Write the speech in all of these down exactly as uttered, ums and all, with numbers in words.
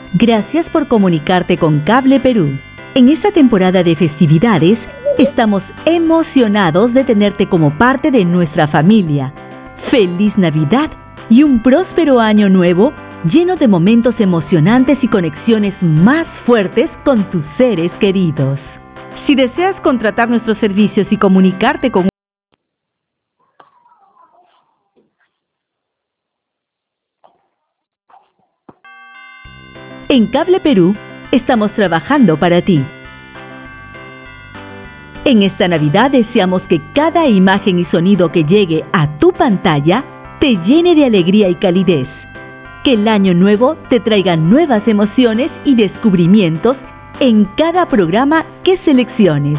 Gracias por comunicarte con Cable Perú. En esta temporada de festividades, estamos emocionados de tenerte como parte de nuestra familia. ¡Feliz Navidad y un próspero año nuevo lleno de momentos emocionantes y conexiones más fuertes con tus seres queridos! Si deseas contratar nuestros servicios y comunicarte con En Cable Perú, estamos trabajando para ti. En esta Navidad deseamos que cada imagen y sonido que llegue a tu pantalla te llene de alegría y calidez. Que el año nuevo te traiga nuevas emociones y descubrimientos en cada programa que selecciones.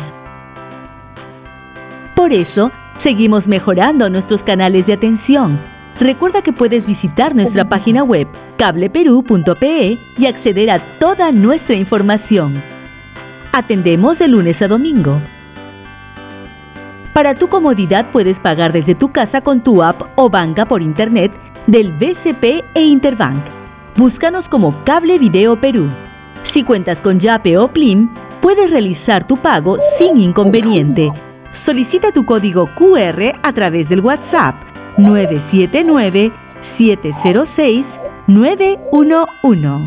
Por eso, seguimos mejorando nuestros canales de atención. Recuerda que puedes visitar nuestra página web cable perú punto pe y acceder a toda nuestra información. Atendemos de lunes a domingo. Para tu comodidad puedes pagar desde tu casa con tu app o banca por internet del B C P e Interbank. Búscanos como Cable Video Perú. Si cuentas con Yape o Plim, puedes realizar tu pago sin inconveniente. Solicita tu código cu erre a través del WhatsApp nueve siete nueve, siete cero seis, nueve uno uno.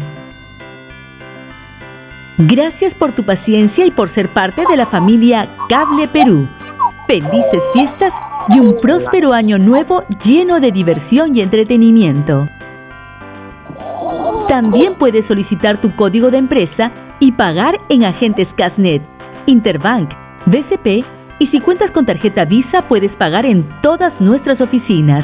Gracias por tu paciencia y por ser parte de la familia Cable Perú. Felices fiestas y un próspero año nuevo lleno de diversión y entretenimiento. También puedes solicitar tu código de empresa y pagar en agentes Casnet, Interbank, B C P y si cuentas con tarjeta Visa puedes pagar en todas nuestras oficinas.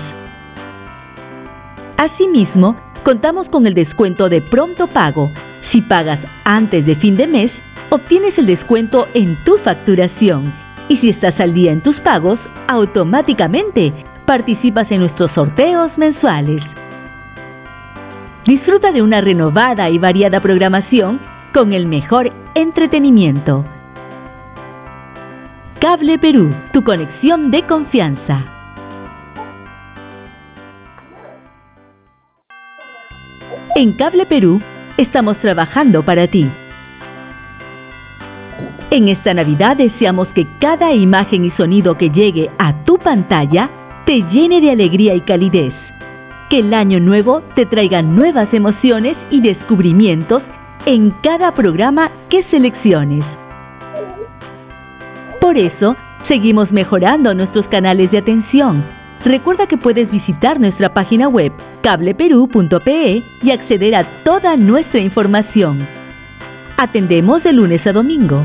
Asimismo, contamos con el descuento de pronto pago. Si pagas antes de fin de mes, obtienes el descuento en tu facturación. Y si estás al día en tus pagos, automáticamente participas en nuestros sorteos mensuales. Disfruta de una renovada y variada programación con el mejor entretenimiento. Cable Perú, tu conexión de confianza. En Cable Perú, estamos trabajando para ti. En esta Navidad deseamos que cada imagen y sonido que llegue a tu pantalla te llene de alegría y calidez. Que el año nuevo te traiga nuevas emociones y descubrimientos en cada programa que selecciones. Por eso, seguimos mejorando nuestros canales de atención. Recuerda que puedes visitar nuestra página web cable perú punto pe y acceder a toda nuestra información. Atendemos de lunes a domingo.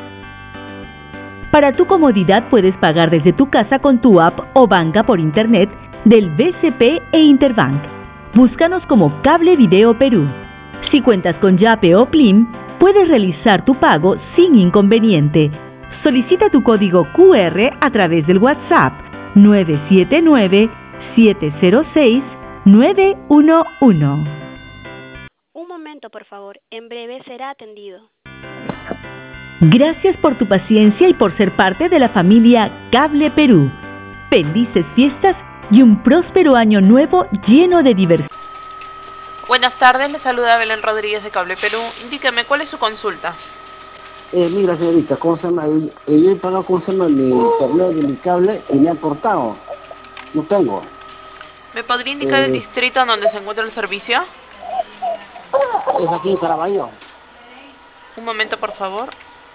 Para tu comodidad puedes pagar desde tu casa con tu app o banca por internet del B C P e Interbank. Búscanos como Cable Video Perú. Si cuentas con Yape o Plim, puedes realizar tu pago sin inconveniente. Solicita tu código cu erre a través del WhatsApp nueve siete nueve, siete cero seis, nueve uno uno. Un momento, por favor. En breve será atendido. Gracias por tu paciencia y por ser parte de la familia Cable Perú. Felices fiestas y un próspero año nuevo lleno de diversión. Buenas tardes, le saluda Belén Rodríguez de Cable Perú. Indíqueme, ¿cuál es su consulta? Eh, mira, señorita, ¿cómo se llama? Eh, yo he pagado con se llama mi internet de mi cable y me han cortado. No tengo. ¿Me podría indicar eh, el distrito en donde se encuentra el servicio? Es aquí en Caraballo. Un momento, por favor.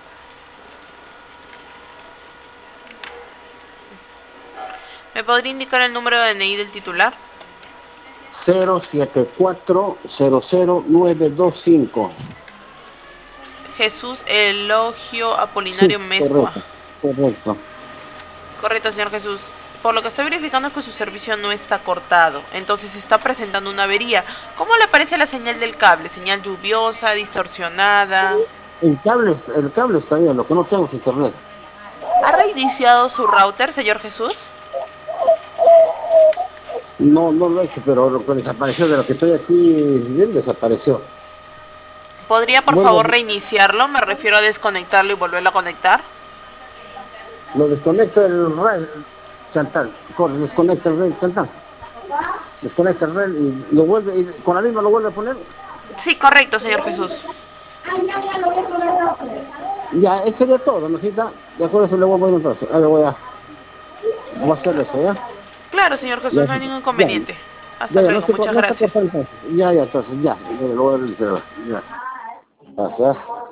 ¿Me podría indicar el número de D N I del titular? cero siete cuatro cero cero nueve dos cinco. Jesús Elogio Apolinario Sí, Mezcua. correcto, correcto. Correcto, señor Jesús. Por lo que estoy verificando es que su servicio no está cortado, entonces está presentando una avería. ¿Cómo le parece la señal del cable? ¿Señal lluviosa, distorsionada? El cable, el cable está bien, lo que no tengo es internet. ¿Ha reiniciado su router, señor Jesús? No, no lo he hecho, pero lo que desapareció de lo que estoy aquí bien desapareció. ¿Podría, por Bueno, favor, reiniciarlo? Me refiero a desconectarlo y volverlo a conectar. Lo desconecta el red Chantal, corre, desconecta el red Chantal. Desconecta el red y lo vuelve, y con la misma lo vuelve a poner. Sí, correcto, señor Jesús. Ya, eso sería todo, ¿no, cita? De acuerdo, eso le voy a poner entonces. Ahora voy a, voy a hacer eso, ¿ya? Claro, señor Jesús, Ya, no hay ya, ningún inconveniente. Hasta ya, ya, no luego, se, muchas no se gracias. corta entonces. Ya, ya, entonces, ya, ya, lo voy a realizar, ya. Gracias.